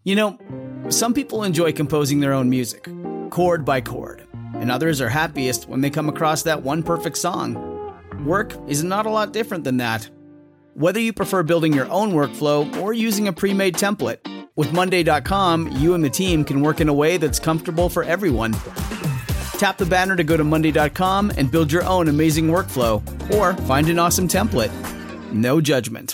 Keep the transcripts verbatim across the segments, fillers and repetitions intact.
You know, some people enjoy composing their own music, chord by chord, and others are happiest when they come across that one perfect song. Work is not a lot different than that. Whether you prefer building your own workflow or using a pre-made template, with Monday dot com, you and the team can work in a way that's comfortable for everyone. Tap the banner to go to Monday dot com and build your own amazing workflow, or find an awesome template. No judgment.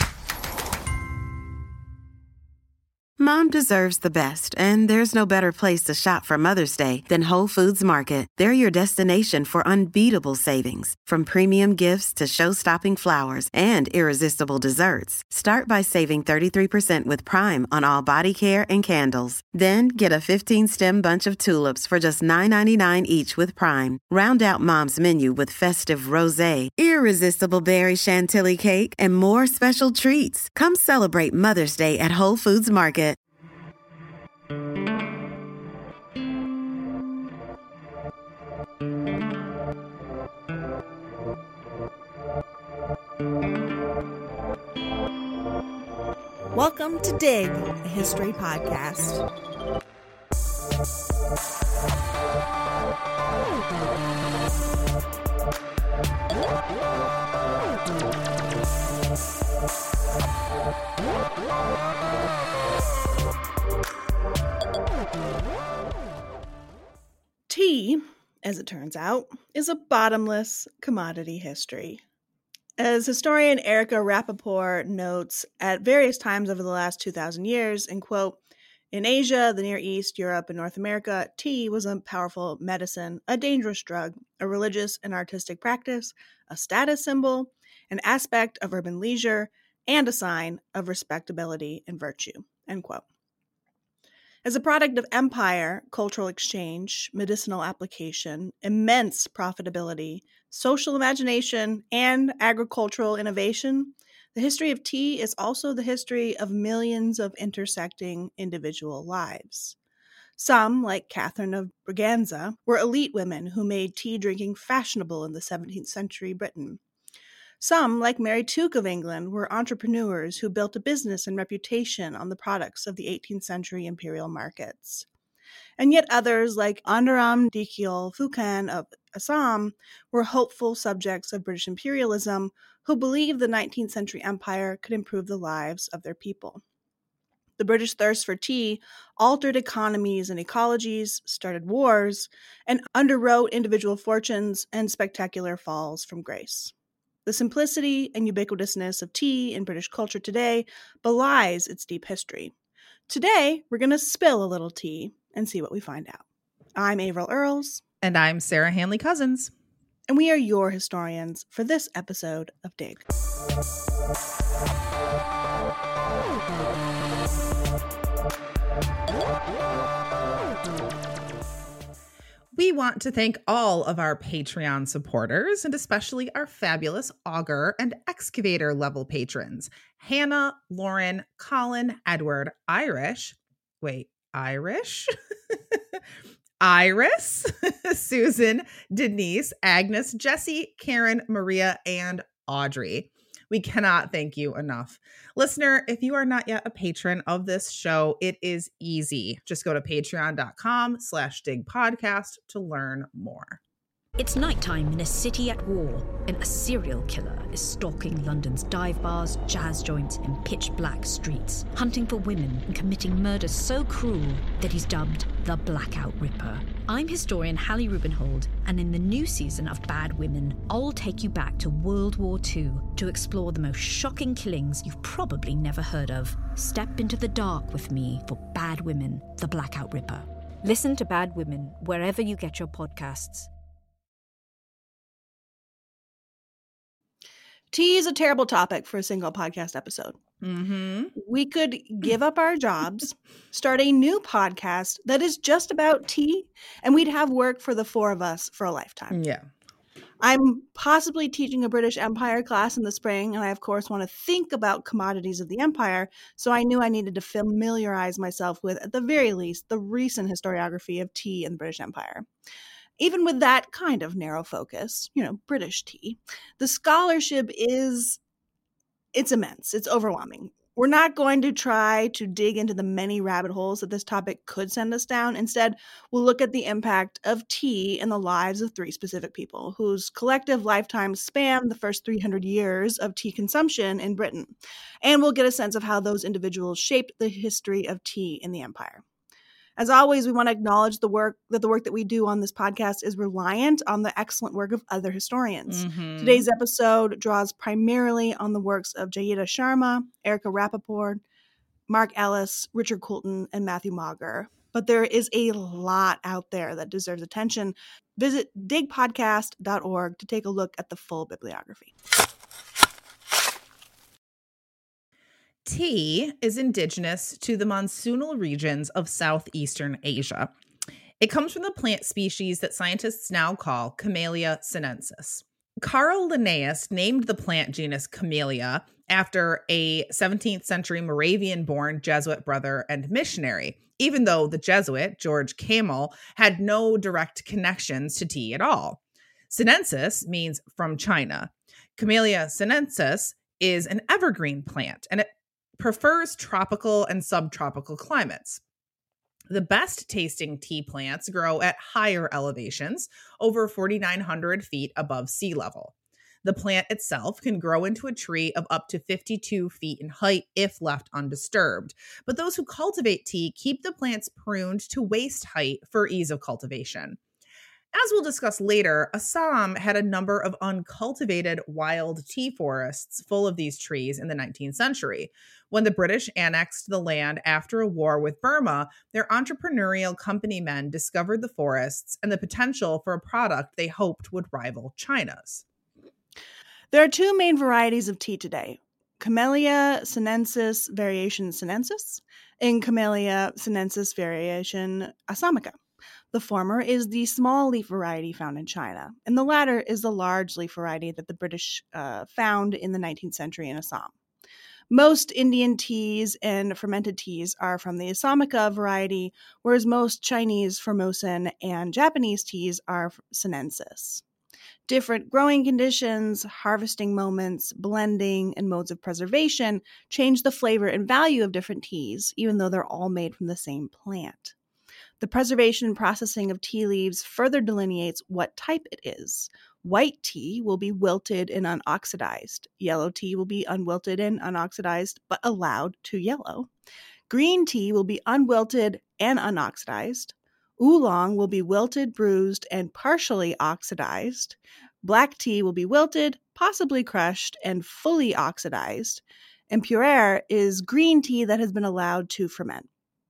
Mom deserves the best, and there's no better place to shop for Mother's Day than Whole Foods Market. They're your destination for unbeatable savings, from premium gifts to show-stopping flowers and irresistible desserts. Start by saving thirty-three percent with Prime on all body care and candles. Then get a fifteen-stem bunch of tulips for just nine ninety-nine each with Prime. Round out Mom's menu with festive rosé, irresistible berry chantilly cake, and more special treats. Come celebrate Mother's Day at Whole Foods Market. Welcome to Dig, a history podcast. Tea, as it turns out, is a bottomless commodity history. As historian Erica Rappaport notes, at various times over the last two thousand years, and quote, in Asia, the Near East, Europe, and North America, tea was a powerful medicine, a dangerous drug, a religious and artistic practice, a status symbol, an aspect of urban leisure, and a sign of respectability and virtue, end quote. As a product of empire, cultural exchange, medicinal application, immense profitability, social imagination, and agricultural innovation, the history of tea is also the history of millions of intersecting individual lives. Some, like Catherine of Braganza, were elite women who made tea drinking fashionable in the seventeenth century Britain. Some, like Mary Tuke of England, were entrepreneurs who built a business and reputation on the products of the eighteenth century imperial markets. And yet others, like Andaram Dikil Phukan of Assam, were hopeful subjects of British imperialism who believed the nineteenth century empire could improve the lives of their people. The British thirst for tea altered economies and ecologies, started wars, and underwrote individual fortunes and spectacular falls from grace. The simplicity and ubiquitousness of tea in British culture today belies its deep history. Today, we're going to spill a little tea and see what we find out. I'm Avril Earls. And I'm Sarah Hanley Cousins. And we are your historians for this episode of Dig. We want to thank all of our Patreon supporters, and especially our fabulous Augur and Excavator level patrons. Hannah, Lauren, Colin, Edward, Irish. Wait, Irish? Iris, Susan, Denise, Agnes, Jessie, Karen, Maria, and Audrey. We cannot thank you enough. Listener, if you are not yet a patron of this show, it is easy. Just go to patreon.com slash dig podcast to learn more. It's nighttime in a city at war, and a serial killer is stalking London's dive bars, jazz joints, and pitch-black streets, hunting for women and committing murders so cruel that he's dubbed the Blackout Ripper. I'm historian Hallie Rubenhold, and in the new season of Bad Women, I'll take you back to World War Two to explore the most shocking killings you've probably never heard of. Step into the dark with me for Bad Women, the Blackout Ripper. Listen to Bad Women wherever you get your podcasts. Tea is a terrible topic for a single podcast episode. Mm-hmm. We could give up our jobs, start a new podcast that is just about tea, and we'd have work for the four of us for a lifetime. Yeah. I'm possibly teaching a British Empire class in the spring, and I, of course, want to think about commodities of the empire, so I knew I needed to familiarize myself with, at the very least, the recent historiography of tea in the British Empire. Even with that kind of narrow focus, you know, British tea, the scholarship is, it's immense. It's overwhelming. We're not going to try to dig into the many rabbit holes that this topic could send us down. Instead, we'll look at the impact of tea in the lives of three specific people whose collective lifetimes span the first three hundred years of tea consumption in Britain. And we'll get a sense of how those individuals shaped the history of tea in the empire. As always, we want to acknowledge the work that the work that we do on this podcast is reliant on the excellent work of other historians. Mm-hmm. Today's episode draws primarily on the works of Jayida Sharma, Erica Rappaport, Mark Ellis, Richard Coulton, and Matthew Mauger. But there is a lot out there that deserves attention. Visit dig podcast dot org to take a look at the full bibliography. Tea is indigenous to the monsoonal regions of southeastern Asia. It comes from the plant species that scientists now call Camellia sinensis. Carl Linnaeus named the plant genus Camellia after a seventeenth century Moravian-born Jesuit brother and missionary, even though the Jesuit, George Kamel, had no direct connections to tea at all. Sinensis means from China. Camellia sinensis is an evergreen plant, and it prefers tropical and subtropical climates. The best tasting tea plants grow at higher elevations, over forty-nine hundred feet above sea level. The plant itself can grow into a tree of up to fifty-two feet in height if left undisturbed, but those who cultivate tea keep the plants pruned to waist height for ease of cultivation. As we'll discuss later, Assam had a number of uncultivated wild tea forests full of these trees in the nineteenth century. When the British annexed the land after a war with Burma, their entrepreneurial company men discovered the forests and the potential for a product they hoped would rival China's. There are two main varieties of tea today: Camellia sinensis variation sinensis and Camellia sinensis variation assamica. The former is the small leaf variety found in China, and the latter is the large leaf variety that the British uh, found in the nineteenth century in Assam. Most Indian teas and fermented teas are from the Assamica variety, whereas most Chinese Formosan and Japanese teas are sinensis. Different growing conditions, harvesting moments, blending, and modes of preservation change the flavor and value of different teas, even though they're all made from the same plant. The preservation and processing of tea leaves further delineates what type it is. White tea will be wilted and unoxidized. Yellow tea will be unwilted and unoxidized, but allowed to yellow. Green tea will be unwilted and unoxidized. Oolong will be wilted, bruised, and partially oxidized. Black tea will be wilted, possibly crushed, and fully oxidized. And pu'er is green tea that has been allowed to ferment.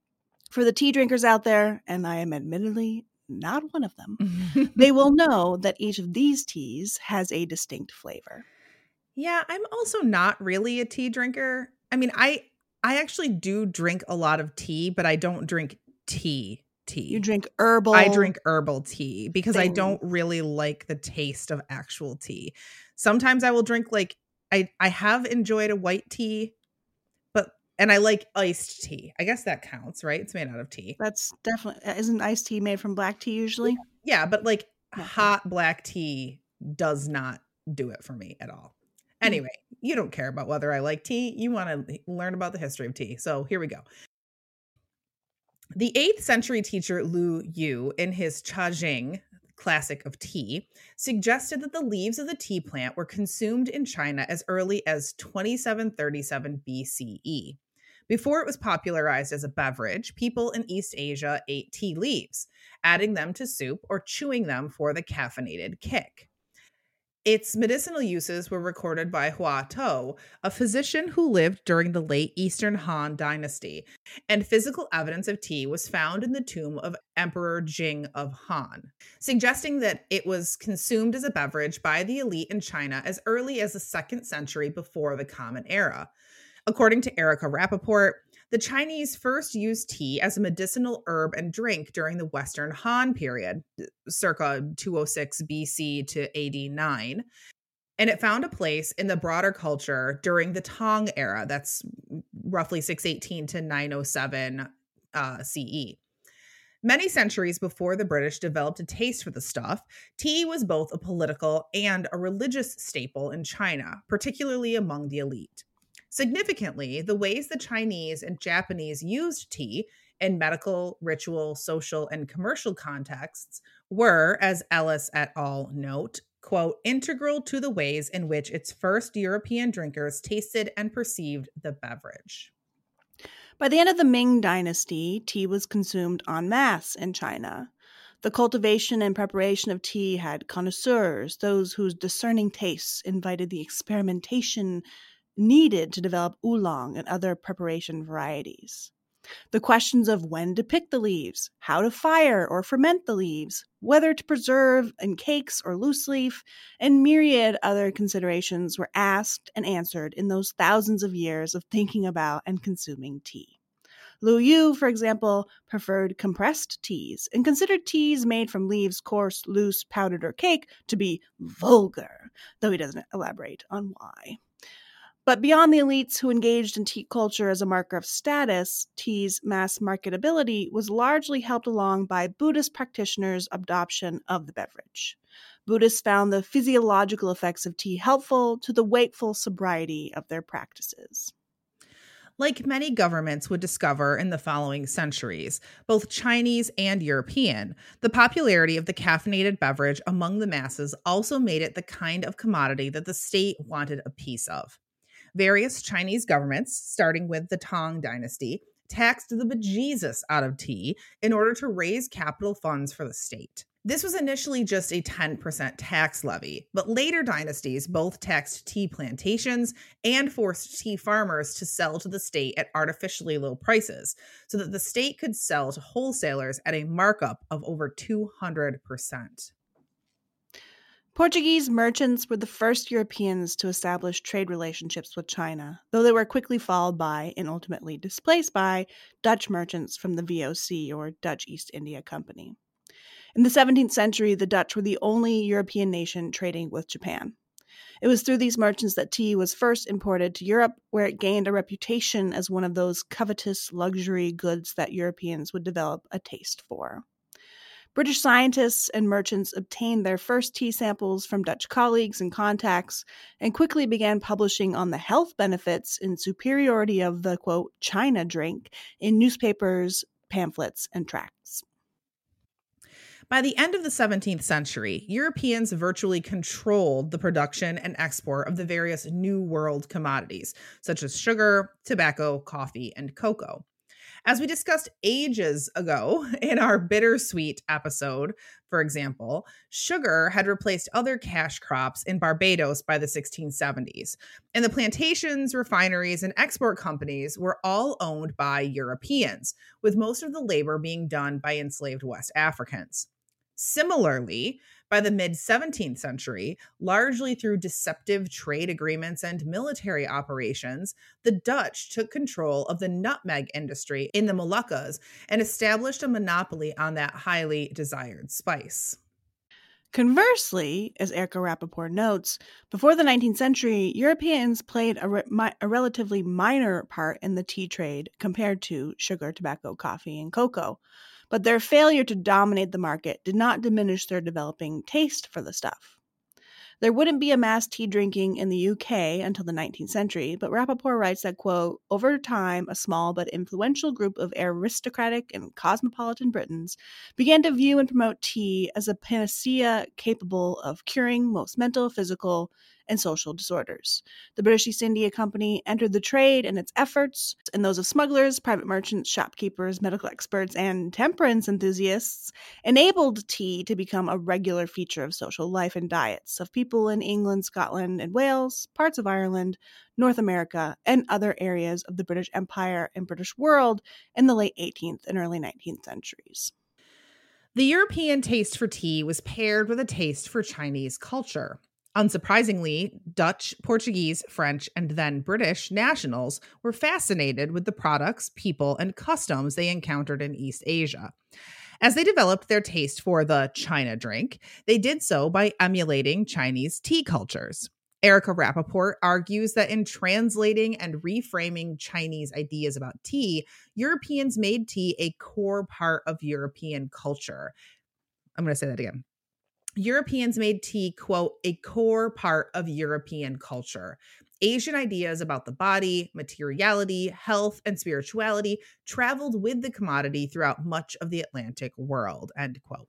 For the tea drinkers out there, and I am admittedly not one of them, they will know that each of these teas has a distinct flavor. Yeah, I'm also not really a tea drinker. I mean, I I actually do drink a lot of tea, but I don't drink tea tea. You drink herbal. I drink herbal tea because things. I don't really like the taste of actual tea. Sometimes I will drink like I I have enjoyed a white tea. And I like iced tea. I guess that counts, right? It's made out of tea. That's definitely, isn't iced tea made from black tea usually? Yeah, but like Yeah. hot black tea does not do it for me at all. Anyway, mm. you don't care about whether I like tea. You want to learn about the history of tea. So here we go. The eighth century teacher Lu Yu, in his Chajing, classic of tea, suggested that the leaves of the tea plant were consumed in China as early as twenty-seven thirty-seven B C E. Before it was popularized as a beverage, people in East Asia ate tea leaves, adding them to soup or chewing them for the caffeinated kick. Its medicinal uses were recorded by Hua Tuo, a physician who lived during the late Eastern Han Dynasty, and physical evidence of tea was found in the tomb of Emperor Jing of Han, suggesting that it was consumed as a beverage by the elite in China as early as the second century before the Common Era. According to Erica Rappaport, the Chinese first used tea as a medicinal herb and drink during the Western Han period, circa two oh six B C to A D nine, and it found a place in the broader culture during the Tang era, that's roughly six eighteen to nine oh seven uh, C E. Many centuries before the British developed a taste for the stuff, tea was both a political and a religious staple in China, particularly among the elite. Significantly, the ways the Chinese and Japanese used tea in medical, ritual, social, and commercial contexts were, as Ellis et al. Note, quote, integral to the ways in which its first European drinkers tasted and perceived the beverage. By the end of the Ming Dynasty, tea was consumed en masse in China. The cultivation and preparation of tea had connoisseurs, those whose discerning tastes invited the experimentation needed to develop oolong and other preparation varieties. The questions of when to pick the leaves, how to fire or ferment the leaves, whether to preserve in cakes or loose leaf, and myriad other considerations were asked and answered in those thousands of years of thinking about and consuming tea. Lu Yu, for example, preferred compressed teas and considered teas made from leaves coarse, loose, powdered, or cake to be vulgar, though he doesn't elaborate on why. But beyond the elites who engaged in tea culture as a marker of status, tea's mass marketability was largely helped along by Buddhist practitioners' adoption of the beverage. Buddhists found the physiological effects of tea helpful to the wakeful sobriety of their practices. Like many governments would discover in the following centuries, both Chinese and European, the popularity of the caffeinated beverage among the masses also made it the kind of commodity that the state wanted a piece of. Various Chinese governments, starting with the Tang Dynasty, taxed the bejesus out of tea in order to raise capital funds for the state. This was initially just a ten percent tax levy, but later dynasties both taxed tea plantations and forced tea farmers to sell to the state at artificially low prices so that the state could sell to wholesalers at a markup of over two hundred percent. Portuguese merchants were the first Europeans to establish trade relationships with China, though they were quickly followed by, and ultimately displaced by, Dutch merchants from the V O C, or Dutch East India Company. In the seventeenth century, the Dutch were the only European nation trading with Japan. It was through these merchants that tea was first imported to Europe, where it gained a reputation as one of those covetous luxury goods that Europeans would develop a taste for. British scientists and merchants obtained their first tea samples from Dutch colleagues and contacts and quickly began publishing on the health benefits and superiority of the, quote, China drink in newspapers, pamphlets, and tracts. By the end of the seventeenth century, Europeans virtually controlled the production and export of the various New World commodities, such as sugar, tobacco, coffee, and cocoa. As we discussed ages ago in our bittersweet episode, for example, sugar had replaced other cash crops in Barbados by the sixteen seventies, and the plantations, refineries, and export companies were all owned by Europeans, with most of the labor being done by enslaved West Africans. Similarly, by the mid-seventeenth century, largely through deceptive trade agreements and military operations, the Dutch took control of the nutmeg industry in the Moluccas and established a monopoly on that highly desired spice. Conversely, as Erica Rappaport notes, before the nineteenth century, Europeans played a, re- mi- a relatively minor part in the tea trade compared to sugar, tobacco, coffee, and cocoa. But their failure to dominate the market did not diminish their developing taste for the stuff. There wouldn't be a mass tea drinking in the U K until the nineteenth century, but Rappaport writes that, quote, over time, a small but influential group of aristocratic and cosmopolitan Britons began to view and promote tea as a panacea capable of curing most mental, physical, and social disorders. The British East India Company entered the trade, and its efforts, and those of smugglers, private merchants, shopkeepers, medical experts, and temperance enthusiasts, enabled tea to become a regular feature of social life and diets of people in England, Scotland, and Wales, parts of Ireland, North America, and other areas of the British Empire and British world in the late eighteenth and early nineteenth centuries. The European taste for tea was paired with a taste for Chinese culture. Unsurprisingly, Dutch, Portuguese, French, and then British nationals were fascinated with the products, people, and customs they encountered in East Asia. As they developed their taste for the China drink, they did so by emulating Chinese tea cultures. Erica Rappaport argues that in translating and reframing Chinese ideas about tea, Europeans made tea a core part of European culture. I'm going to say that again. Europeans made tea, quote, a core part of European culture. Asian ideas about the body, materiality, health, and spirituality traveled with the commodity throughout much of the Atlantic world, end quote.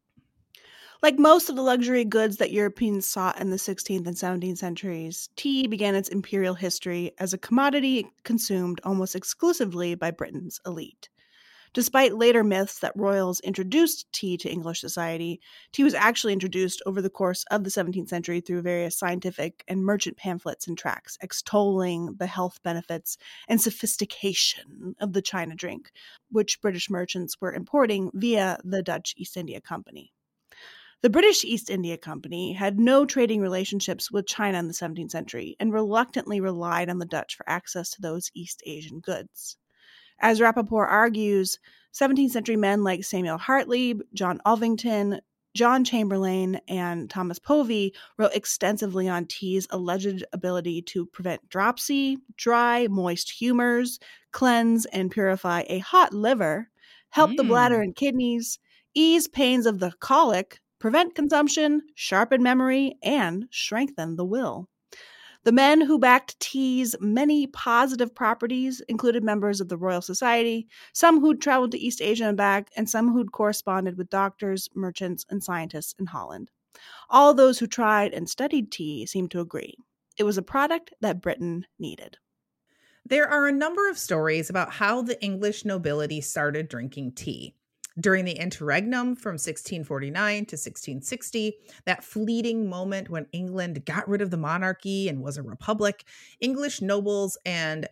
Like most of the luxury goods that Europeans sought in the sixteenth and seventeenth centuries, tea began its imperial history as a commodity consumed almost exclusively by Britain's elite. Despite later myths that royals introduced tea to English society, tea was actually introduced over the course of the seventeenth century through various scientific and merchant pamphlets and tracts, extolling the health benefits and sophistication of the China drink, which British merchants were importing via the Dutch East India Company. The British East India Company had no trading relationships with China in the seventeenth century and reluctantly relied on the Dutch for access to those East Asian goods. As Rappaport argues, seventeenth century men like Samuel Hartley, John Alvington, John Chamberlain, and Thomas Povey wrote extensively on tea's alleged ability to prevent dropsy, dry, moist humors, cleanse and purify a hot liver, help mm. the bladder and kidneys, ease pains of the colic, prevent consumption, sharpen memory, and strengthen the will. The men who backed tea's many positive properties included members of the Royal Society, some who'd traveled to East Asia and back, and some who'd corresponded with doctors, merchants, and scientists in Holland. All those who tried and studied tea seemed to agree. It was a product that Britain needed. There are a number of stories about how the English nobility started drinking tea. During the interregnum from sixteen forty-nine to sixteen sixty, that fleeting moment when England got rid of the monarchy and was a republic, English nobles and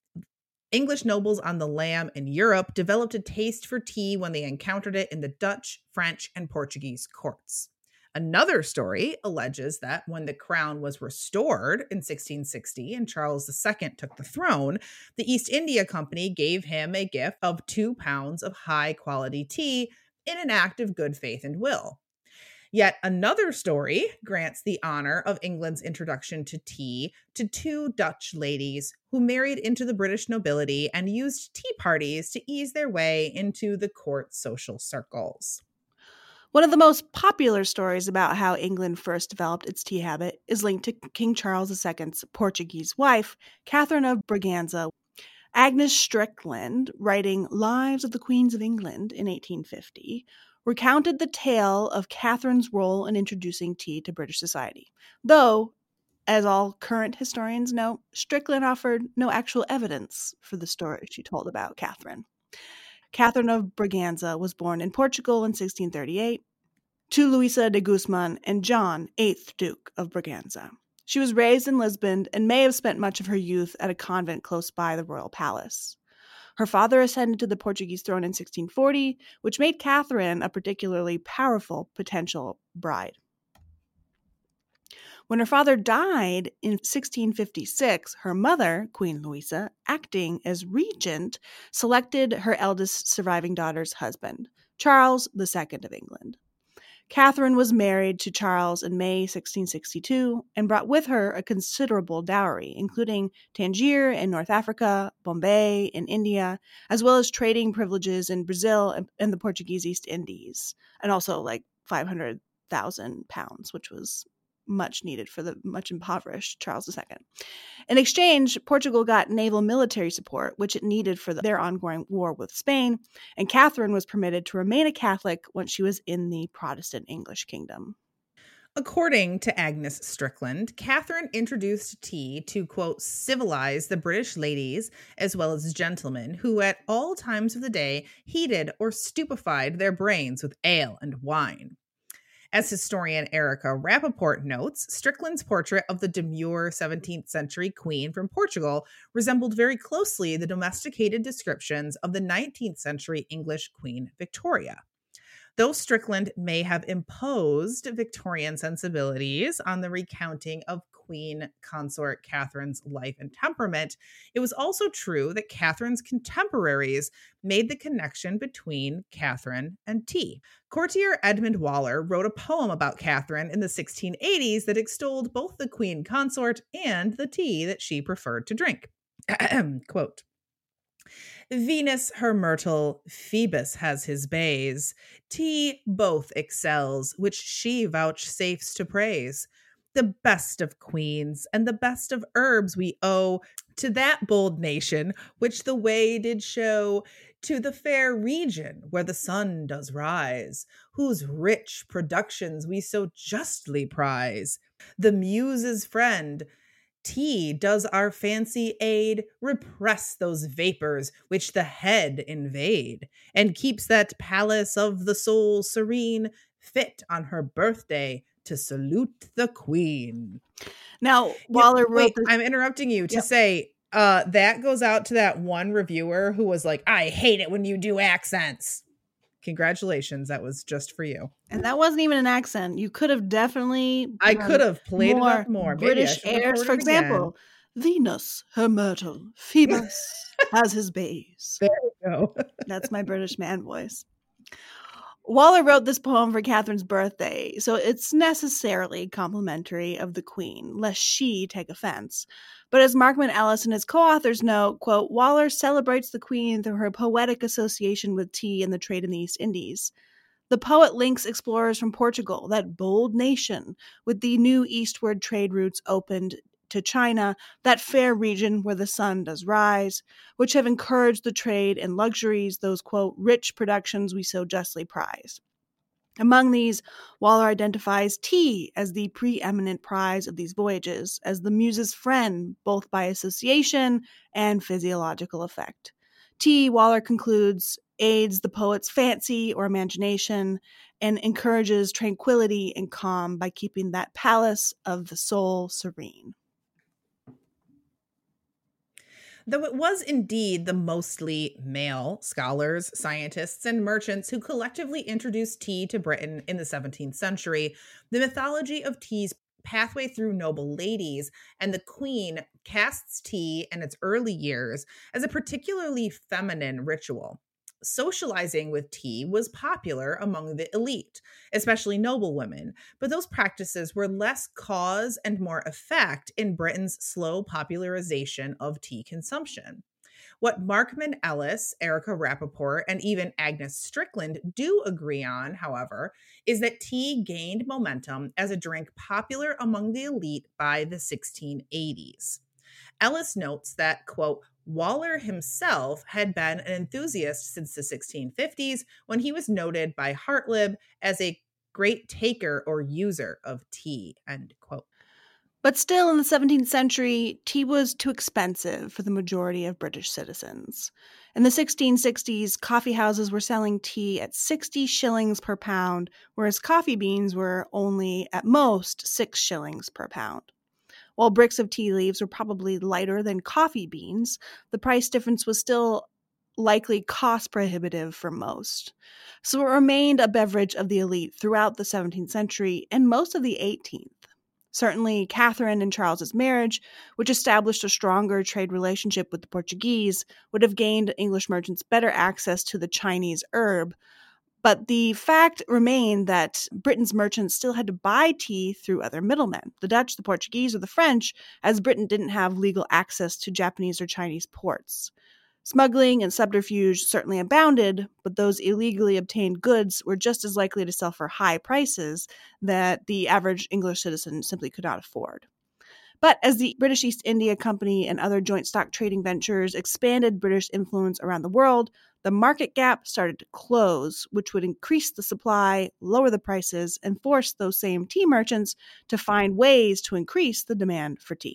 English nobles on the lam in Europe developed a taste for tea when they encountered it in the Dutch, French, and Portuguese courts. Another story alleges that when the crown was restored in sixteen sixty and Charles the Second took the throne, the East India Company gave him a gift of two pounds of high-quality tea in an act of good faith and will. Yet another story grants the honor of England's introduction to tea to two Dutch ladies who married into the British nobility and used tea parties to ease their way into the court social circles. One of the most popular stories about how England first developed its tea habit is linked to King Charles the Second's Portuguese wife, Catherine of Braganza. Agnes Strickland, writing Lives of the Queens of England in eighteen fifty, recounted the tale of Catherine's role in introducing tea to British society. Though, as all current historians know, Strickland offered no actual evidence for the story she told about Catherine. Catherine of Braganza was born in Portugal in sixteen thirty-eight to Luisa de Guzman and John, eighth Duke of Braganza. She was raised in Lisbon and may have spent much of her youth at a convent close by the royal palace. Her father ascended to the Portuguese throne in sixteen forty, which made Catherine a particularly powerful potential bride. When her father died in sixteen fifty-six, her mother, Queen Luisa, acting as regent, selected her eldest surviving daughter's husband, Charles the Second of England. Catherine was married to Charles in May sixteen sixty-two and brought with her a considerable dowry, including Tangier in North Africa, Bombay in India, as well as trading privileges in Brazil and the Portuguese East Indies, and also like five hundred thousand pounds, which was much needed for the much impoverished Charles the Second. In exchange, Portugal got naval military support, which it needed for their ongoing war with Spain, and Catherine was permitted to remain a Catholic once she was in the Protestant English kingdom. According to Agnes Strickland, Catherine introduced tea to, quote, civilize the British ladies as well as gentlemen who at all times of the day heated or stupefied their brains with ale and wine. As historian Erica Rappaport notes, Strickland's portrait of the demure seventeenth century queen from Portugal resembled very closely the domesticated descriptions of the nineteenth century English Queen Victoria. Though Strickland may have imposed Victorian sensibilities on the recounting of Queen Consort Catherine's life and temperament, it was also true that Catherine's contemporaries made the connection between Catherine and tea. Courtier Edmund Waller wrote a poem about Catherine in the sixteen eighties that extolled both the Queen Consort and the tea that she preferred to drink. Quote, Venus her myrtle, Phoebus has his bays. Tea both excels, which she vouchsafes to praise. The best of queens and the best of herbs we owe to that bold nation, which the way did show, to the fair region where the sun does rise, whose rich productions we so justly prize. The muse's friend, tea, does our fancy aid repress those vapors which the head invade, and keeps that palace of the soul serene, fit on her birthday to salute the queen. Now, Waller yeah, wrote wait, this- I'm interrupting you to Yep. say uh, that goes out to that one reviewer who was like, I hate it when you do accents. Congratulations. That was just for you. And that wasn't even an accent. You could have definitely I done could have played more it up more. Maybe I British should airs. record For it again. example, Venus, her myrtle, Phoebus has his bays. There we go. That's my British man voice. Waller wrote this poem for Catherine's birthday, so it's necessarily complimentary of the Queen, lest she take offense. But as Markman Ellis and his co-authors note, quote, Waller celebrates the Queen through her poetic association with tea and the trade in the East Indies. The poet links explorers from Portugal, that bold nation, with the new eastward trade routes opened to China, that fair region where the sun does rise, which have encouraged the trade in luxuries, those, quote, rich productions we so justly prize. Among these, Waller identifies tea as the preeminent prize of these voyages, as the muse's friend, both by association and physiological effect. Tea, Waller concludes, aids the poet's fancy or imagination and encourages tranquility and calm by keeping that palace of the soul serene. Though it was indeed the mostly male scholars, scientists, and merchants who collectively introduced tea to Britain in the seventeenth century, the mythology of tea's pathway through noble ladies and the Queen casts tea in its early years as a particularly feminine ritual. Socializing with tea was popular among the elite, especially noble women, but those practices were less cause and more effect in Britain's slow popularization of tea consumption. What Markman Ellis, Erica Rappaport, and even Agnes Strickland do agree on, however, is that tea gained momentum as a drink popular among the elite by the sixteen eighties. Ellis notes that, quote, Waller himself had been an enthusiast since the sixteen fifties when he was noted by Hartlib as a great taker or user of tea, end quote. But still, in the seventeenth century, tea was too expensive for the majority of British citizens. In the sixteen sixties, coffee houses were selling tea at sixty shillings per pound, whereas coffee beans were only at most six shillings per pound. While bricks of tea leaves were probably lighter than coffee beans, the price difference was still likely cost prohibitive for most. So it remained a beverage of the elite throughout the seventeenth century and most of the eighteenth. Certainly, Catherine and Charles's marriage, which established a stronger trade relationship with the Portuguese, would have gained English merchants better access to the Chinese herb. But the fact remained that Britain's merchants still had to buy tea through other middlemen, the Dutch, the Portuguese, or the French, as Britain didn't have legal access to Japanese or Chinese ports. Smuggling and subterfuge certainly abounded, but those illegally obtained goods were just as likely to sell for high prices that the average English citizen simply could not afford. But as the British East India Company and other joint stock trading ventures expanded British influence around the world, the market gap started to close, which would increase the supply, lower the prices, and force those same tea merchants to find ways to increase the demand for tea.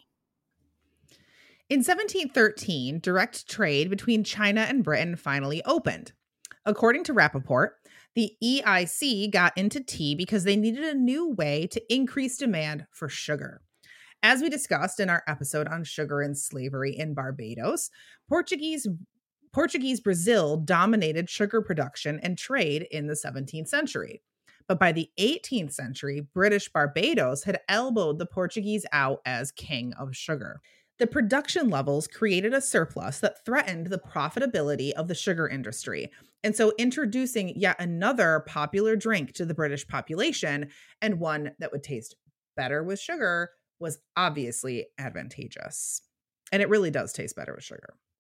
In seventeen thirteen, direct trade between China and Britain finally opened. According to Rappaport, the E I C got into tea because they needed a new way to increase demand for sugar. As we discussed in our episode on sugar and slavery in Barbados, Portuguese Portuguese Brazil dominated sugar production and trade in the seventeenth century. But by the eighteenth century, British Barbados had elbowed the Portuguese out as king of sugar. The production levels created a surplus that threatened the profitability of the sugar industry, and so introducing yet another popular drink to the British population, and one that would taste better with sugar, was obviously advantageous. And it really does taste better with sugar.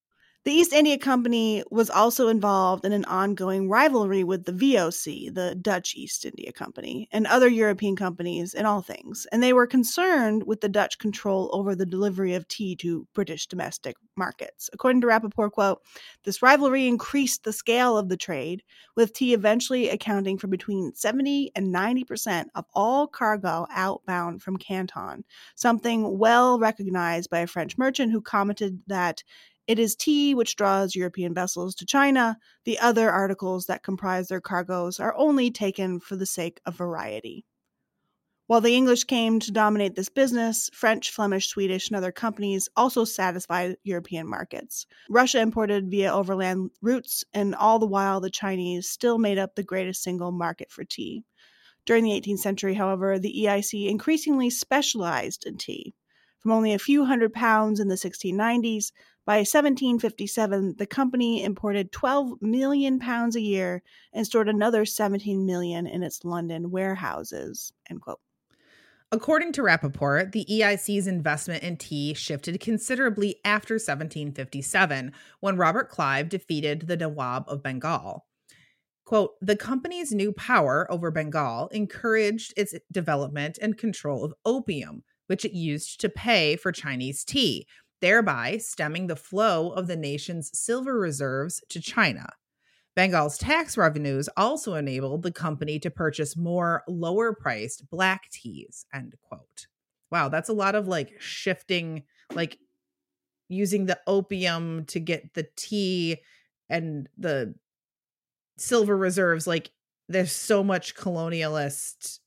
The East India Company was also involved in an ongoing rivalry with the V O C, the Dutch East India Company, and other European companies in all things, and they were concerned with the Dutch control over the delivery of tea to British domestic markets. According to Rappaport, quote, this rivalry increased the scale of the trade, with tea eventually accounting for between seventy and ninety percent of all cargo outbound from Canton, something well recognized by a French merchant who commented that it is tea which draws European vessels to China. The other articles that comprise their cargoes are only taken for the sake of variety. While the English came to dominate this business, French, Flemish, Swedish, and other companies also satisfied European markets. Russia imported via overland routes, and all the while the Chinese still made up the greatest single market for tea. During the eighteenth century, however, the E I C increasingly specialized in tea. From only a few hundred pounds in the sixteen nineties, by seventeen fifty-seven, the company imported twelve million pounds a year and stored another seventeen million in its London warehouses. End quote. According to Rappaport, the E I C's investment in tea shifted considerably after seventeen fifty-seven, when Robert Clive defeated the Nawab of Bengal. Quote, the company's new power over Bengal encouraged its development and control of opium, which it used to pay for Chinese tea, thereby stemming the flow of the nation's silver reserves to China. Bengal's tax revenues also enabled the company to purchase more lower-priced black teas, end quote. Wow, that's a lot of like shifting, like using the opium to get the tea and the silver reserves. Like there's so much colonialist,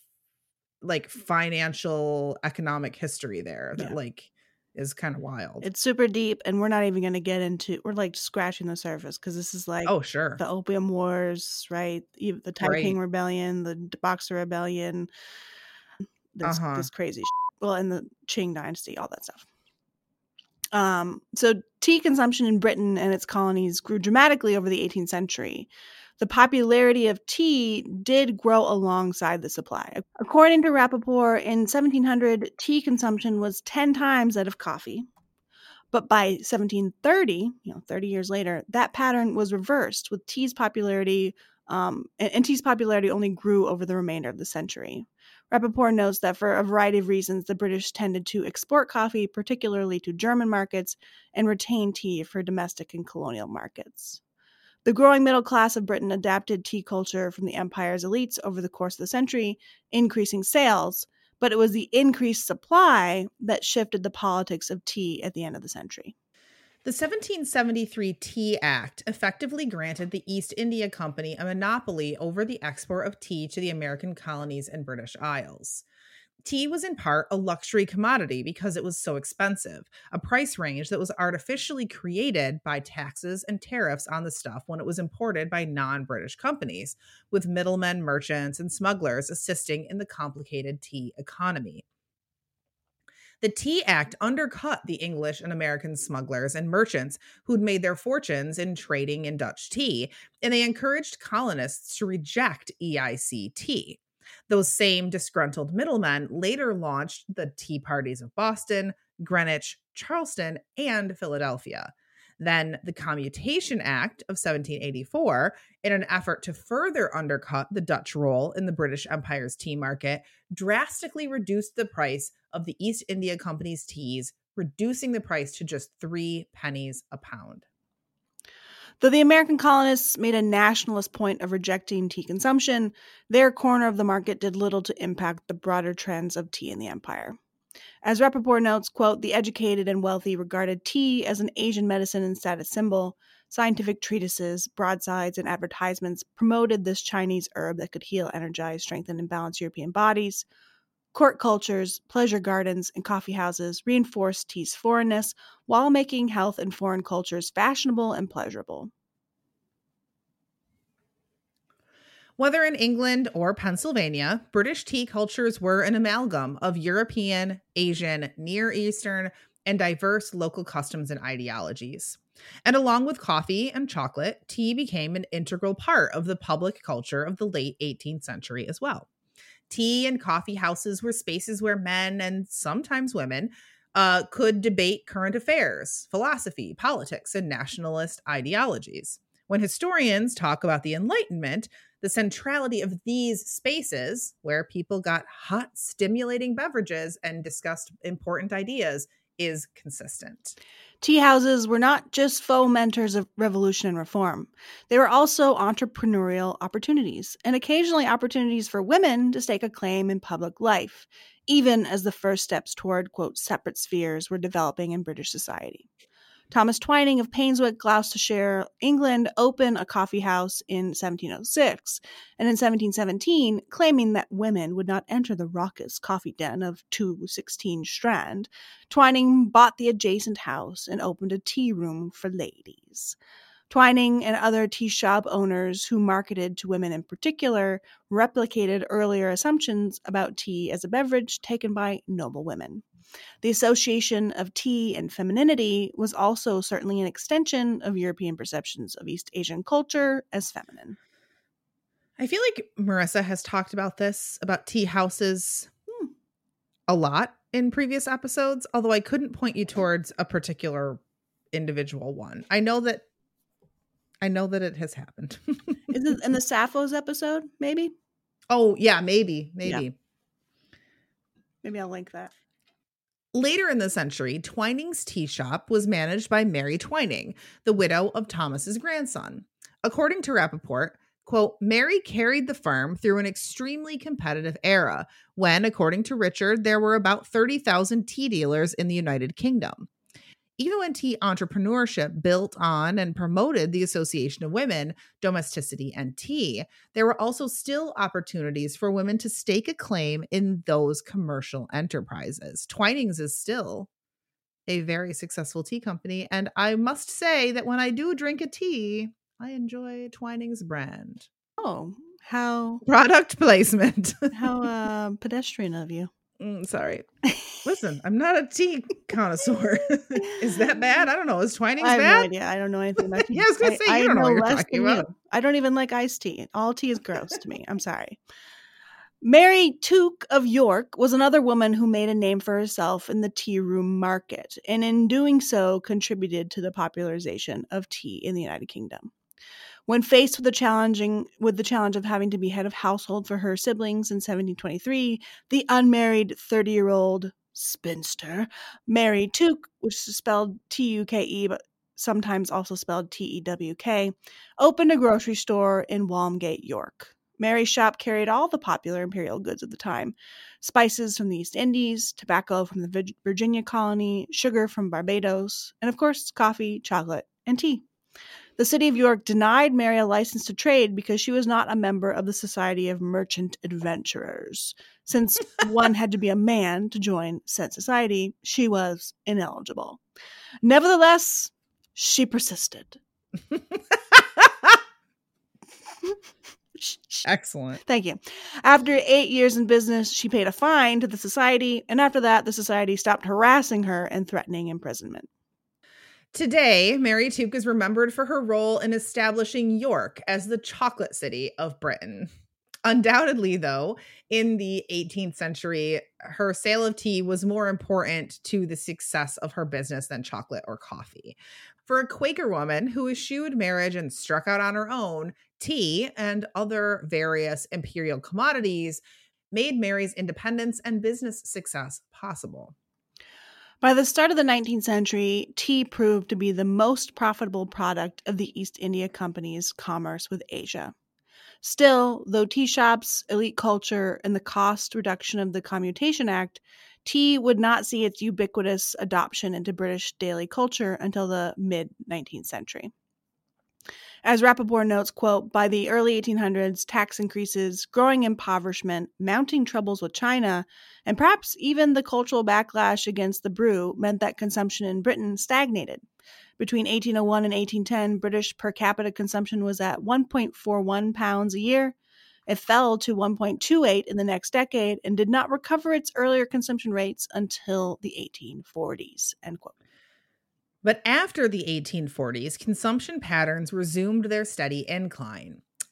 like financial economic history there that yeah. like is kind of wild. It's super deep, and we're not even going to get into, we're like scratching the surface, because this is like oh sure the Opium Wars, right? The Taiping right. Rebellion, the Boxer Rebellion, this, uh-huh. this crazy shit. Well, and the Qing Dynasty, all that stuff. Um, so tea consumption in Britain and its colonies grew dramatically over the eighteenth century. The popularity of tea did grow alongside the supply. According to Rappaport, in seventeen hundred, tea consumption was ten times that of coffee. But by seventeen thirty, you know, thirty years later, that pattern was reversed, with tea's popularity, um, and, and tea's popularity only grew over the remainder of the century. Rappaport notes that for a variety of reasons, the British tended to export coffee, particularly to German markets, and retain tea for domestic and colonial markets. The growing middle class of Britain adapted tea culture from the empire's elites over the course of the century, increasing sales, but it was the increased supply that shifted the politics of tea at the end of the century. The seventeen seventy-three Tea Act effectively granted the East India Company a monopoly over the export of tea to the American colonies and British Isles. Tea was in part a luxury commodity because it was so expensive, a price range that was artificially created by taxes and tariffs on the stuff when it was imported by non-British companies, with middlemen, merchants, and smugglers assisting in the complicated tea economy. The Tea Act undercut the English and American smugglers and merchants who'd made their fortunes in trading in Dutch tea, and they encouraged colonists to reject E I C tea. Those same disgruntled middlemen later launched the tea parties of Boston, Greenwich, Charleston, and Philadelphia. Then the Commutation Act of seventeen eighty-four, in an effort to further undercut the Dutch role in the British Empire's tea market, drastically reduced the price of the East India Company's teas, reducing the price to just three pennies a pound. Though the American colonists made a nationalist point of rejecting tea consumption, their corner of the market did little to impact the broader trends of tea in the empire. As Rappaport notes, quote, the educated and wealthy regarded tea as an Asian medicine and status symbol. Scientific treatises, broadsides, and advertisements promoted this Chinese herb that could heal, energize, strengthen, and balance European bodies. Court cultures, pleasure gardens, and coffee houses reinforced tea's foreignness while making health and foreign cultures fashionable and pleasurable. Whether in England or Pennsylvania, British tea cultures were an amalgam of European, Asian, Near Eastern, and diverse local customs and ideologies. And along with coffee and chocolate, tea became an integral part of the public culture of the late eighteenth century as well. Tea and coffee houses were spaces where men, and sometimes women, uh, could debate current affairs, philosophy, politics, and nationalist ideologies. When historians talk about the Enlightenment, the centrality of these spaces where people got hot, stimulating beverages and discussed important ideas is consistent. Tea houses were not just fomenters of revolution and reform. They were also entrepreneurial opportunities, and occasionally opportunities for women to stake a claim in public life, even as the first steps toward, quote, separate spheres were developing in British society. Thomas Twining of Painswick, Gloucestershire, England, opened a coffee house in seventeen oh six, and in seventeen seventeen, claiming that women would not enter the raucous coffee den of two sixteen Strand, Twining bought the adjacent house and opened a tea room for ladies. Twining and other tea shop owners who marketed to women in particular replicated earlier assumptions about tea as a beverage taken by noble women. The association of tea and femininity was also certainly an extension of European perceptions of East Asian culture as feminine. I feel like Marissa has talked about this, about tea houses, hmm, a lot in previous episodes, although I couldn't point you towards a particular individual one. I know that I know that it has happened. Is it in the Sappho's episode, maybe? Oh, yeah, maybe, maybe. Yeah. Maybe I'll link that. Later in the century, Twining's tea shop was managed by Mary Twining, the widow of Thomas's grandson. According to Rappaport, quote, Mary carried the firm through an extremely competitive era when, according to Richard, there were about thirty thousand tea dealers in the United Kingdom. Even when tea entrepreneurship built on and promoted the association of women, domesticity, and tea, there were also still opportunities for women to stake a claim in those commercial enterprises. Twining's is still a very successful tea company, and I must say that when I do drink a tea, I enjoy Twining's brand. Oh, how... Product placement. How uh, pedestrian of you. Mm, sorry. Listen, I'm not a tea connoisseur. Is that bad? I don't know. Is Twining's I have bad? no idea. I don't know anything about tea. Yeah, I was going to say, I, you don't I know what you're less talking than about. You. I don't even like iced tea. All tea is gross to me. I'm sorry. Mary Tuke of York was another woman who made a name for herself in the tea room market, and in doing so contributed to the popularization of tea in the United Kingdom. When faced with the challenging with the challenge of having to be head of household for her siblings in seventeen twenty-three, the unmarried thirty-year-old spinster Mary Tuke, which is spelled T U K E but sometimes also spelled T E W K, opened a grocery store in Walmgate, York. Mary's shop carried all the popular imperial goods of the time: spices from the East Indies, tobacco from the Virginia colony, sugar from Barbados, and of course coffee, chocolate, and tea. The city of York denied Mary a license to trade because she was not a member of the Society of Merchant Adventurers. Since one had to be a man to join said society, she was ineligible. Nevertheless, she persisted. Excellent. Thank you. After eight years in business, she paid a fine to the society, and after that, the society stopped harassing her and threatening imprisonment. Today, Mary Tuke is remembered for her role in establishing York as the chocolate city of Britain. Undoubtedly, though, in the eighteenth century, her sale of tea was more important to the success of her business than chocolate or coffee. For a Quaker woman who eschewed marriage and struck out on her own, tea and other various imperial commodities made Mary's independence and business success possible. By the start of the nineteenth century, tea proved to be the most profitable product of the East India Company's commerce with Asia. Still, though tea shops, elite culture, and the cost reduction of the Commutation Act, tea would not see its ubiquitous adoption into British daily culture until the mid-nineteenth century. As Rappaport notes, quote, by the early eighteen hundreds, tax increases, growing impoverishment, mounting troubles with China, and perhaps even the cultural backlash against the brew meant that consumption in Britain stagnated. Between eighteen oh one and eighteen ten, British per capita consumption was at one point four one pounds a year. It fell to one point two eight in the next decade and did not recover its earlier consumption rates until the eighteen forties, end quote. But after the eighteen forties, consumption patterns resumed their steady incline.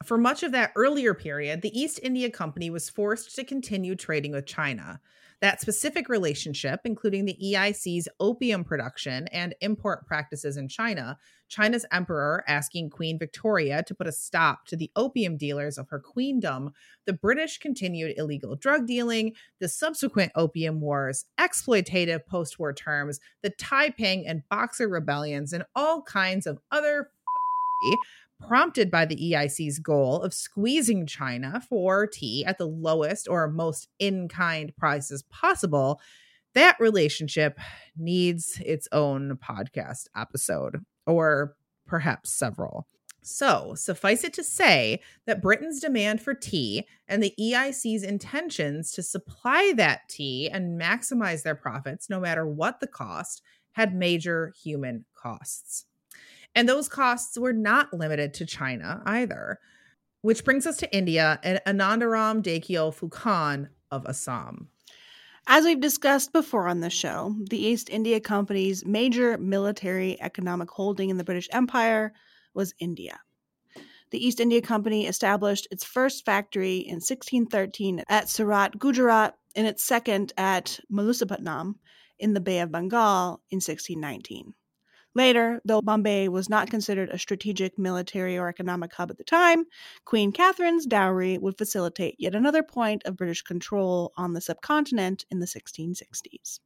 For much of that earlier period, the East India Company was forced to continue trading with China. That specific relationship, including the E I C's opium production and import practices in China, China's emperor asking Queen Victoria to put a stop to the opium dealers of her queendom, the British continued illegal drug dealing, the subsequent opium wars, exploitative post-war terms, the Taiping and Boxer rebellions, and all kinds of other f***ery prompted by the E I C's goal of squeezing China for tea at the lowest or most in-kind prices possible. That relationship needs its own podcast episode, or perhaps several. So, suffice it to say that Britain's demand for tea and the E I C's intentions to supply that tea and maximize their profits, no matter what the cost, had major human costs. And those costs were not limited to China either, which brings us to India and Anandaram Dakhial Phukan of Assam. As we've discussed before on the show, the East India Company's major military economic holding in the British Empire was India. The East India Company established its first factory in sixteen thirteen at Surat, Gujarat, and its second at Malusapatnam in the Bay of Bengal in sixteen nineteen. Later, though Bombay was not considered a strategic military or economic hub at the time, Queen Catherine's dowry would facilitate yet another point of British control on the subcontinent in the sixteen sixties.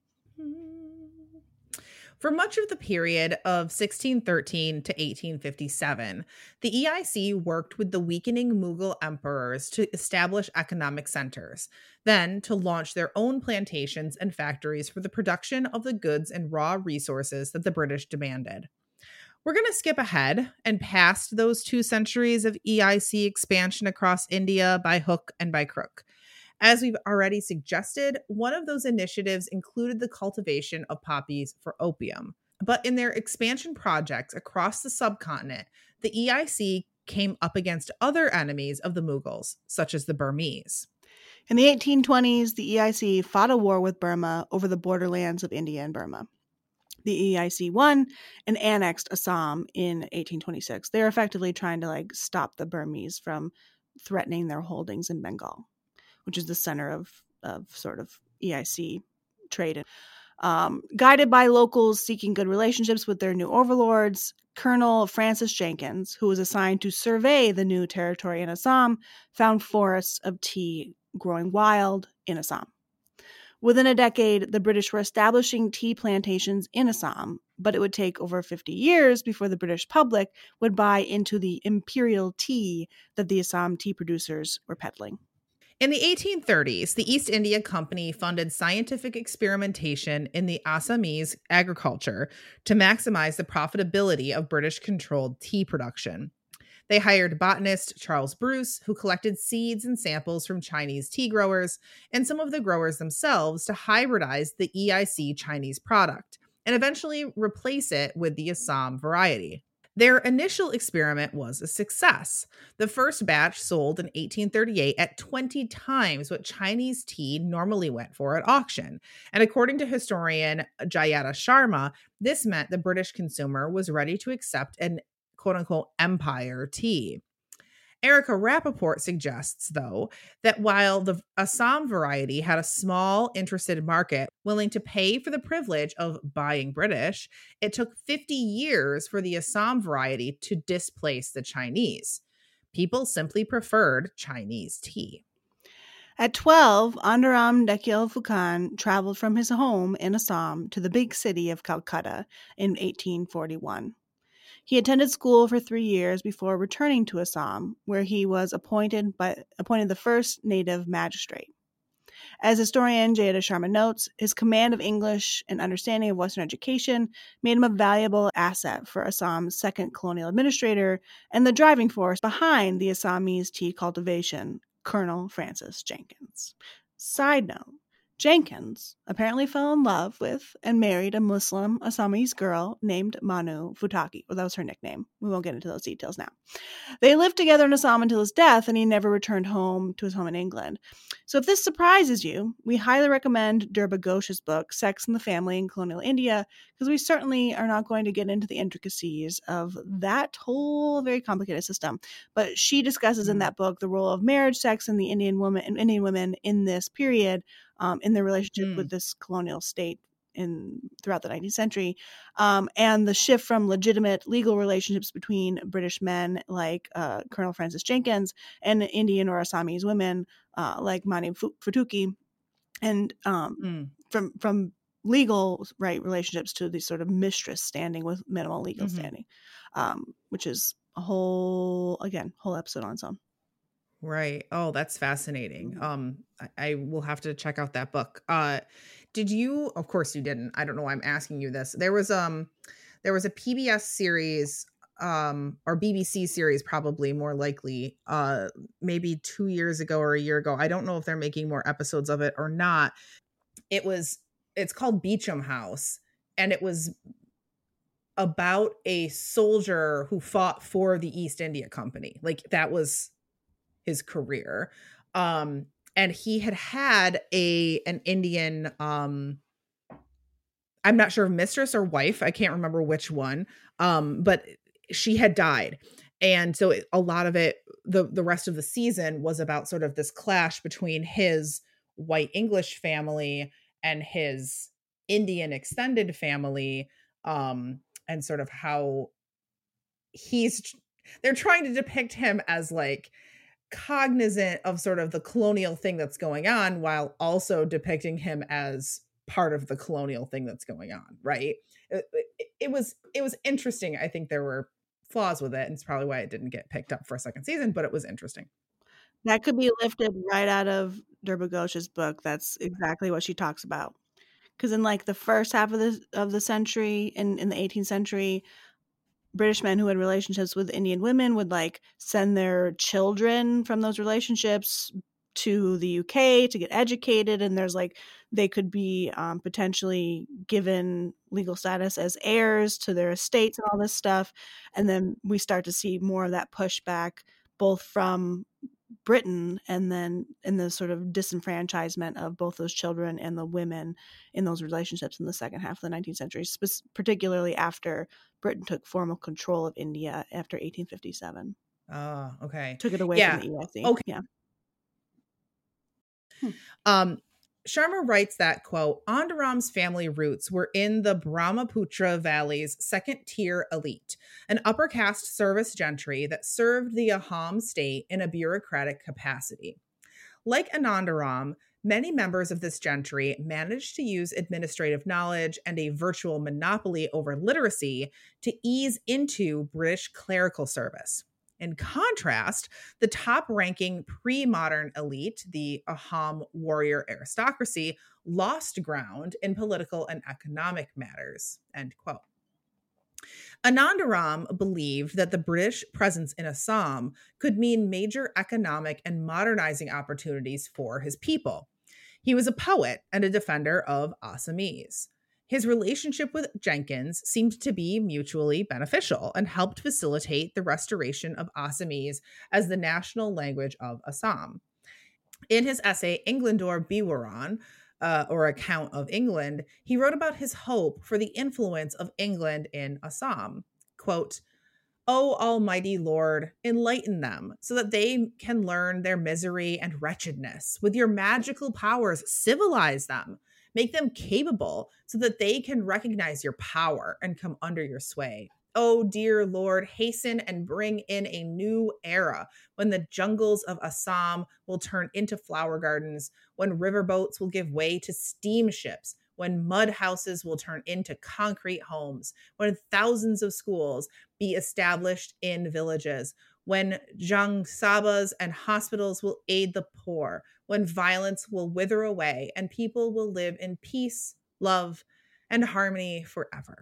For much of the period of sixteen thirteen to eighteen fifty-seven, the E I C worked with the weakening Mughal emperors to establish economic centers, then to launch their own plantations and factories for the production of the goods and raw resources that the British demanded. We're going to skip ahead and past those two centuries of E I C expansion across India by hook and by crook. As we've already suggested, one of those initiatives included the cultivation of poppies for opium. But in their expansion projects across the subcontinent, the E I C came up against other enemies of the Mughals, such as the Burmese. In the eighteen twenties, the E I C fought a war with Burma over the borderlands of India and Burma. The E I C won and annexed Assam in eighteen twenty-six. They're effectively trying to like stop the Burmese from threatening their holdings in Bengal, which is the center of, of sort of E I C trade. Um, guided by locals seeking good relationships with their new overlords, Colonel Francis Jenkins, who was assigned to survey the new territory in Assam, found forests of tea growing wild in Assam. Within a decade, the British were establishing tea plantations in Assam, but it would take over fifty years before the British public would buy into the imperial tea that the Assam tea producers were peddling. In the eighteen thirties, the East India Company funded scientific experimentation in the Assamese agriculture to maximize the profitability of British-controlled tea production. They hired botanist Charles Bruce, who collected seeds and samples from Chinese tea growers and some of the growers themselves to hybridize the E I C Chinese product and eventually replace it with the Assam variety. Their initial experiment was a success. The first batch sold in eighteen thirty-eight at twenty times what Chinese tea normally went for at auction. And according to historian Jayata Sharma, this meant the British consumer was ready to accept an quote-unquote empire tea. Erica Rappaport suggests, though, that while the Assam variety had a small, interested market willing to pay for the privilege of buying British, it took fifty years for the Assam variety to displace the Chinese. People simply preferred Chinese tea. At twelve, Anandaram Dakhial Phukan traveled from his home in Assam to the big city of Calcutta in eighteen forty-one. He attended school for three years before returning to Assam, where he was appointed by appointed the first native magistrate. As historian Jayata Sharma notes, his command of English and understanding of Western education made him a valuable asset for Assam's second colonial administrator and the driving force behind the Assamese tea cultivation, Colonel Francis Jenkins. Side note, Jenkins apparently fell in love with and married a Muslim Assamese girl named Manu Futaki. Well, that was her nickname. We won't get into those details now. They lived together in Assam until his death, and he never returned home to his home in England. So if this surprises you, we highly recommend Durba Ghosh's book, Sex and the Family in Colonial India, because we certainly are not going to get into the intricacies of that whole very complicated system. But she discusses mm-hmm. in that book the role of marriage, sex, and the Indian woman and Indian women in this period, um, in their relationship mm. with this colonial state in throughout the nineteenth century, um, and the shift from legitimate legal relationships between British men like uh, Colonel Francis Jenkins and Indian or Assamese women uh, like Mani Futuki, and um, mm. from from legal right relationships to the sort of mistress standing with minimal legal mm-hmm. standing, um, which is a whole again whole episode on its own. Right. Oh, that's fascinating. Mm-hmm. Um, I, I will have to check out that book. Uh, did you? Of course you didn't. I don't know why I'm asking you this. There was um, there was a P B S series, um, or B B C series, probably more likely, uh, maybe two years ago or a year ago. I don't know if they're making more episodes of it or not. It was. It's called Beecham House, and it was about a soldier who fought for the East India Company. Like that was his career. Um, and he had had a, an Indian, um, I'm not sure if mistress or wife, I can't remember which one. Um, but she had died. And so it, a lot of it, the, the rest of the season was about sort of this clash between his white English family and his Indian extended family. Um, and sort of how he's, they're trying to depict him as like, cognizant of sort of the colonial thing that's going on while also depicting him as part of the colonial thing that's going on. Right. It, it, it was, it was interesting. I think there were flaws with it, and it's probably why it didn't get picked up for a second season, but it was interesting. That could be lifted right out of Durba Ghosh's book. That's exactly what she talks about. Cause in like the first half of the, of the century in, in the eighteenth century, British men who had relationships with Indian women would like send their children from those relationships to the U K to get educated. And there's like, they could be um, potentially given legal status as heirs to their estates and all this stuff. And then we start to see more of that pushback both from Britain and then in the sort of disenfranchisement of both those children and the women in those relationships in the second half of the nineteenth century, sp- particularly after Britain took formal control of India after eighteen fifty-seven. Oh, okay. Took it away yeah. from the E I C. Okay. Yeah. Hmm. Um, Sharma writes that, quote, Andaram's family roots were in the Brahmaputra Valley's second-tier elite, an upper caste service gentry that served the Ahom state in a bureaucratic capacity. Like Anandaram, many members of this gentry managed to use administrative knowledge and a virtual monopoly over literacy to ease into British clerical service. In contrast, the top-ranking pre-modern elite, the Ahom warrior aristocracy, lost ground in political and economic matters, end quote. Anandaram believed that the British presence in Assam could mean major economic and modernizing opportunities for his people. He was a poet and a defender of Assamese. His relationship with Jenkins seemed to be mutually beneficial and helped facilitate the restoration of Assamese as the national language of Assam. In his essay, Englandor Biwaran, uh, or Account of England, he wrote about his hope for the influence of England in Assam. Quote, O Almighty Lord, enlighten them so that they can learn their misery and wretchedness. With your magical powers, civilize them. Make them capable so that they can recognize your power and come under your sway. Oh, dear Lord, hasten and bring in a new era when the jungles of Assam will turn into flower gardens, when riverboats will give way to steamships, when mud houses will turn into concrete homes, when thousands of schools be established in villages, when jang sabas and hospitals will aid the poor, when violence will wither away and people will live in peace, love, and harmony forever.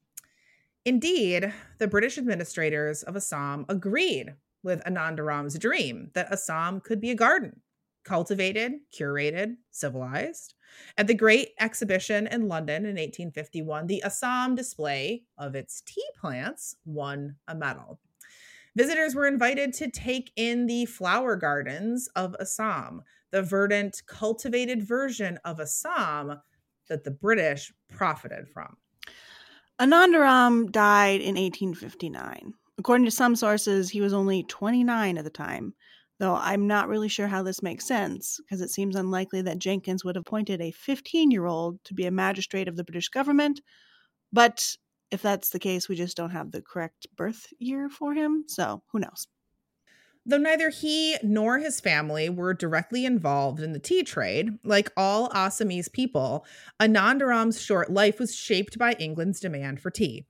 Indeed, the British administrators of Assam agreed with Anandaram's dream that Assam could be a garden, cultivated, curated, civilized. At the Great Exhibition in London in eighteen fifty-one, the Assam display of its tea plants won a medal. Visitors were invited to take in the flower gardens of Assam, the verdant, cultivated version of Assam that the British profited from. Anandaram died in eighteen fifty-nine. According to some sources, he was only twenty-nine at the time, though I'm not really sure how this makes sense, because it seems unlikely that Jenkins would have appointed a fifteen-year-old to be a magistrate of the British government. But if that's the case, we just don't have the correct birth year for him, so who knows? Though neither he nor his family were directly involved in the tea trade, like all Assamese people, Anandaram's short life was shaped by England's demand for tea.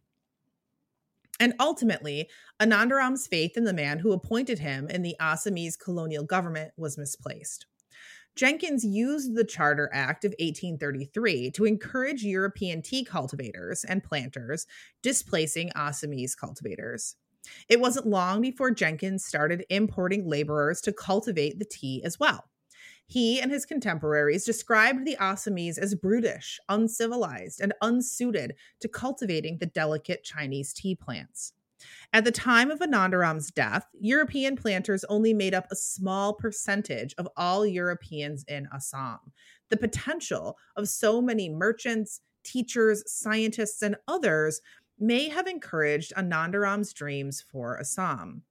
And ultimately, Anandaram's faith in the man who appointed him in the Assamese colonial government was misplaced. Jenkins used the Charter Act of eighteen thirty-three to encourage European tea cultivators and planters, displacing Assamese cultivators. It wasn't long before Jenkins started importing laborers to cultivate the tea as well. He and his contemporaries described the Assamese as brutish, uncivilized, and unsuited to cultivating the delicate Chinese tea plants. At the time of Anandaram's death, European planters only made up a small percentage of all Europeans in Assam. The potential of so many merchants, teachers, scientists, and others may have encouraged Anandaram's dreams for Assam.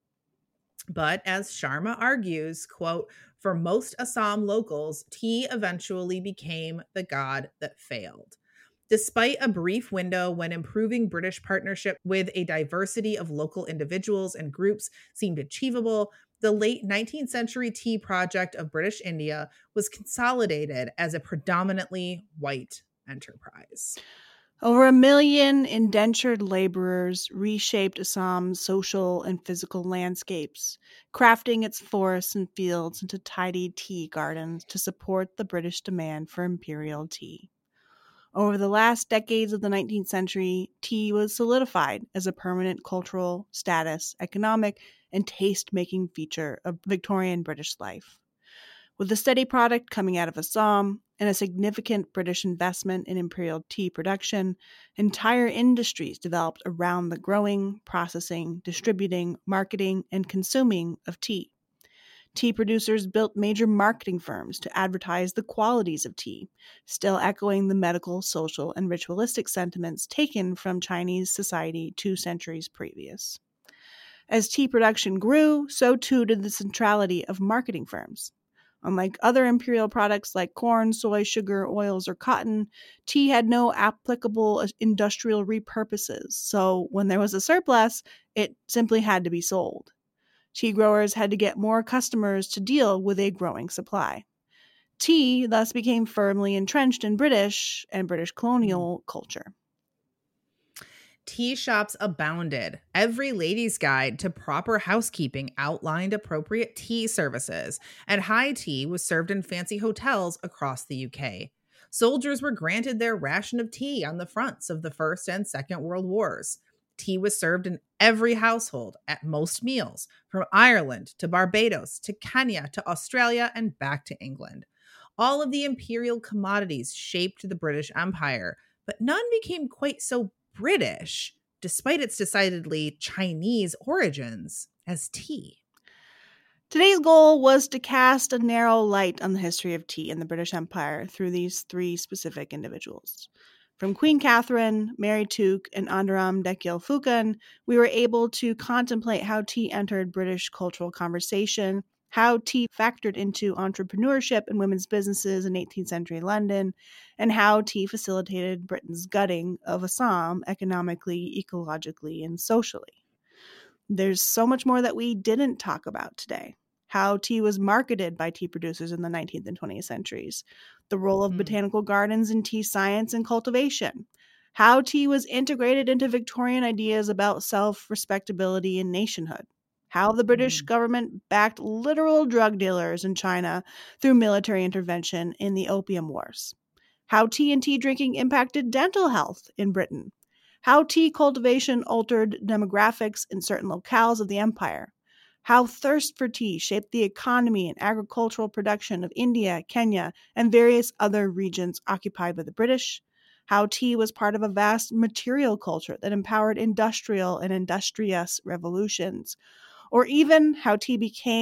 But as Sharma argues, quote, for most Assam locals, tea eventually became the god that failed. Despite a brief window when improving British partnership with a diversity of local individuals and groups seemed achievable, the late nineteenth century tea project of British India was consolidated as a predominantly white enterprise. Over a million indentured laborers reshaped Assam's social and physical landscapes, crafting its forests and fields into tidy tea gardens to support the British demand for imperial tea. Over the last decades of the nineteenth century, tea was solidified as a permanent cultural, status, economic, and taste-making feature of Victorian British life. With the steady product coming out of Assam and a significant British investment in imperial tea production, entire industries developed around the growing, processing, distributing, marketing, and consuming of tea. Tea producers built major marketing firms to advertise the qualities of tea, still echoing the medical, social, and ritualistic sentiments taken from Chinese society two centuries previous. As tea production grew, so too did the centrality of marketing firms. Unlike other imperial products like corn, soy, sugar, oils, or cotton, tea had no applicable industrial repurposes, so when there was a surplus, it simply had to be sold. Tea growers had to get more customers to deal with a growing supply. Tea thus became firmly entrenched in British and British colonial culture. Tea shops abounded. Every lady's guide to proper housekeeping outlined appropriate tea services, and high tea was served in fancy hotels across the U K. Soldiers were granted their ration of tea on the fronts of the First and Second World Wars. Tea was served in every household at most meals, from Ireland to Barbados to Kenya to Australia and back to England. All of the imperial commodities shaped the British Empire, but none became quite so British, despite its decidedly Chinese origins, as tea. Today's goal was to cast a narrow light on the history of tea in the British Empire through these three specific individuals. From Queen Catherine, Mary Tuke, and Andaram Dekil Phukan, we were able to contemplate how tea entered British cultural conversation, how tea factored into entrepreneurship and women's businesses in eighteenth century London, and how tea facilitated Britain's gutting of Assam economically, ecologically, and socially. There's so much more that we didn't talk about today. How tea was marketed by tea producers in the nineteenth and twentieth centuries, the role of mm. botanical gardens in tea science and cultivation, how tea was integrated into Victorian ideas about self-respectability and nationhood, how the British mm. government backed literal drug dealers in China through military intervention in the Opium Wars, how tea and tea drinking impacted dental health in Britain, how tea cultivation altered demographics in certain locales of the empire, how thirst for tea shaped the economy and agricultural production of India, Kenya, and various other regions occupied by the British, how tea was part of a vast material culture that empowered industrial and industrious revolutions, or even how tea became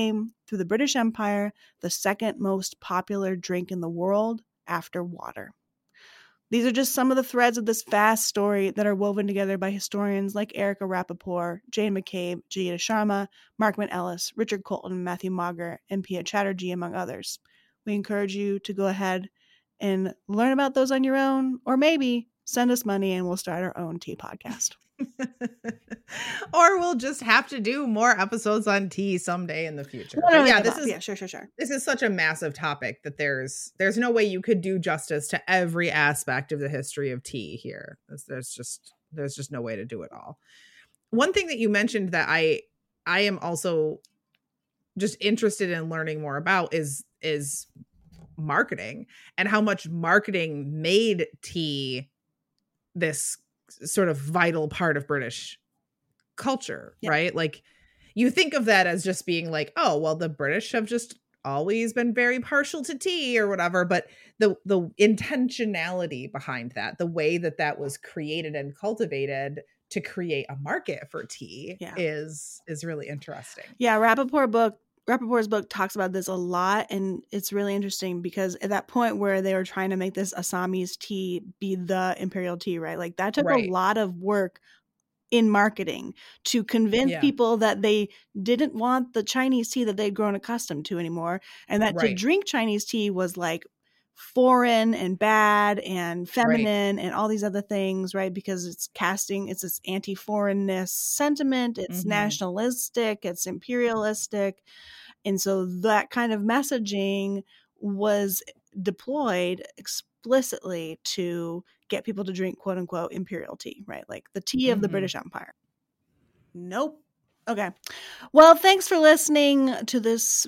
through the British Empire, the second most popular drink in the world after water. These are just some of the threads of this vast story that are woven together by historians like Erica Rappaport, Jane McCabe, Jayita Sharma, Markman Ellis, Richard Colton, Matthew Mauger, and Pia Chatterjee, among others. We encourage you to go ahead and learn about those on your own, or maybe send us money and we'll start our own tea podcast. Or we'll just have to do more episodes on tea someday in the future. No, no, yeah, no, this no. is yeah, sure, sure, sure. This is such a massive topic that there's there's no way you could do justice to every aspect of the history of tea here. There's, there's just there's just no way to do it all. One thing that you mentioned that I I am also just interested in learning more about is is marketing, and how much marketing made tea this sort of vital part of British culture, yeah. right? Like, you think of that as just being like, oh, well, the British have just always been very partial to tea or whatever, but the the intentionality behind that, the way that that was created and cultivated to create a market for tea yeah. is is really interesting. Yeah, Rappaport book Rappaport's book talks about this a lot, and it's really interesting because at that point where they were trying to make this Assamese tea be the imperial tea, right? Like that took right. a lot of work in marketing to convince yeah. people that they didn't want the Chinese tea that they'd grown accustomed to anymore, and that right. to drink Chinese tea was like foreign and bad and feminine right. and all these other things, right? Because it's casting, it's this anti-foreignness sentiment, it's mm-hmm. nationalistic, it's imperialistic. And so that kind of messaging was deployed explicitly to get people to drink quote unquote imperial tea, right? Like the tea mm-hmm. of the British Empire. Nope. Okay. Well, thanks for listening to this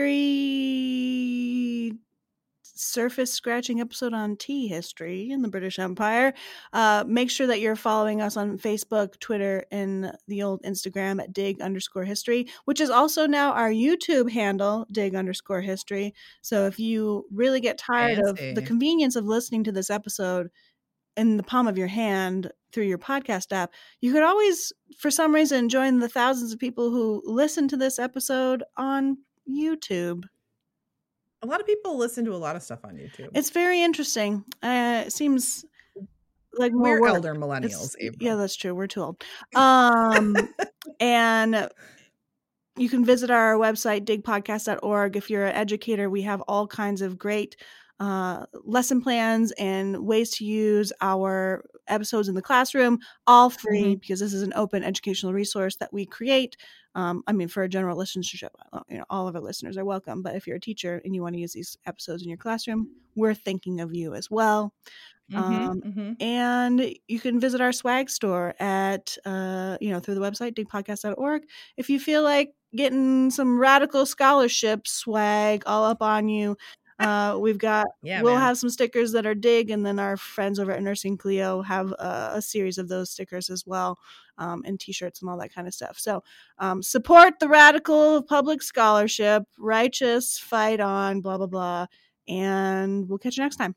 very surface scratching episode on tea history in the British Empire. Uh, make sure that you're following us on Facebook, Twitter, and the old Instagram at dig underscore history, which is also now our YouTube handle, dig underscore history. So if you really get tired Fancy. of the convenience of listening to this episode in the palm of your hand through your podcast app, you could always, for some reason, join the thousands of people who listen to this episode on YouTube. A lot of people listen to a lot of stuff on YouTube. It's very interesting. Uh, it seems like more we're work. elder millennials. Yeah, that's true. We're too old. Um, and you can visit our website, dig podcast dot org. If you're an educator, we have all kinds of great uh, lesson plans and ways to use our episodes in the classroom, all free mm-hmm. because this is an open educational resource that we create. Um, I mean, for a general listenership, you know, all of our listeners are welcome. But if you're a teacher and you want to use these episodes in your classroom, we're thinking of you as well. Mm-hmm, um, mm-hmm. And you can visit our swag store at, uh, you know, through the website, dig podcast dot org. If you feel like getting some radical scholarship swag all up on you, uh, we've got, yeah, we'll man. have some stickers that are dig, and then our friends over at Nursing Clio have a, a series of those stickers as well, um, and t-shirts and all that kind of stuff. So um, support the radical public scholarship, righteous, fight on, blah, blah, blah. And we'll catch you next time.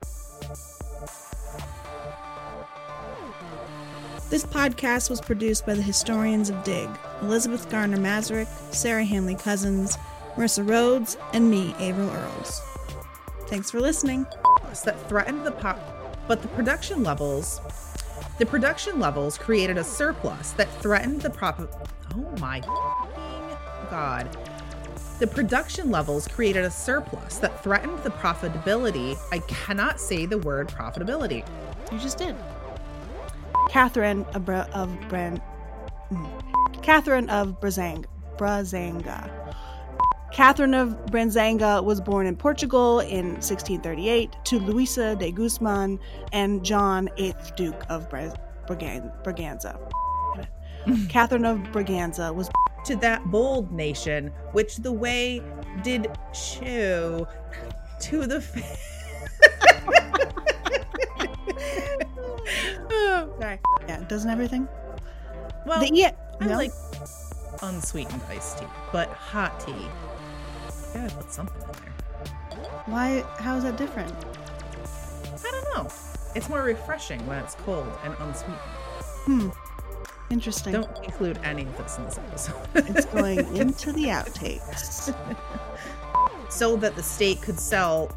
This podcast was produced by the historians of Dig, Elizabeth Garner Mazurek, Sarah Hanley Cousins, Marissa Rhodes, and me, Averill Earls. Thanks for listening. That threatened the pop, but the production levels, the production levels created a surplus that threatened the profit. Oh my God. The production levels created a surplus that threatened the profitability. I cannot say the word profitability. You just did. Catherine of, Bra- of Bran, Catherine of Brazang, Brazanga. Catherine of Brazanga was born in Portugal in sixteen thirty-eight to Luisa de Guzman and John, eighth Duke of Bra- Bragan- Braganza. Catherine of Braganza was to that bold nation, which the way did show to the. Fa- oh, sorry. Yeah, doesn't everything? Well, the, yeah, I no? like unsweetened iced tea, but hot tea. You gotta put something in there. Why? How is that different? I don't know. It's more refreshing when it's cold and unsweetened. Hmm. Interesting. Don't include any of this in this episode. It's going into the outtakes. So that the state could sell...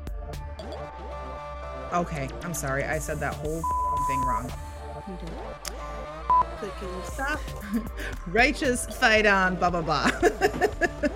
Okay, I'm sorry. I said that whole thing wrong. You did. But can you stop? Righteous fight on, blah, blah, blah.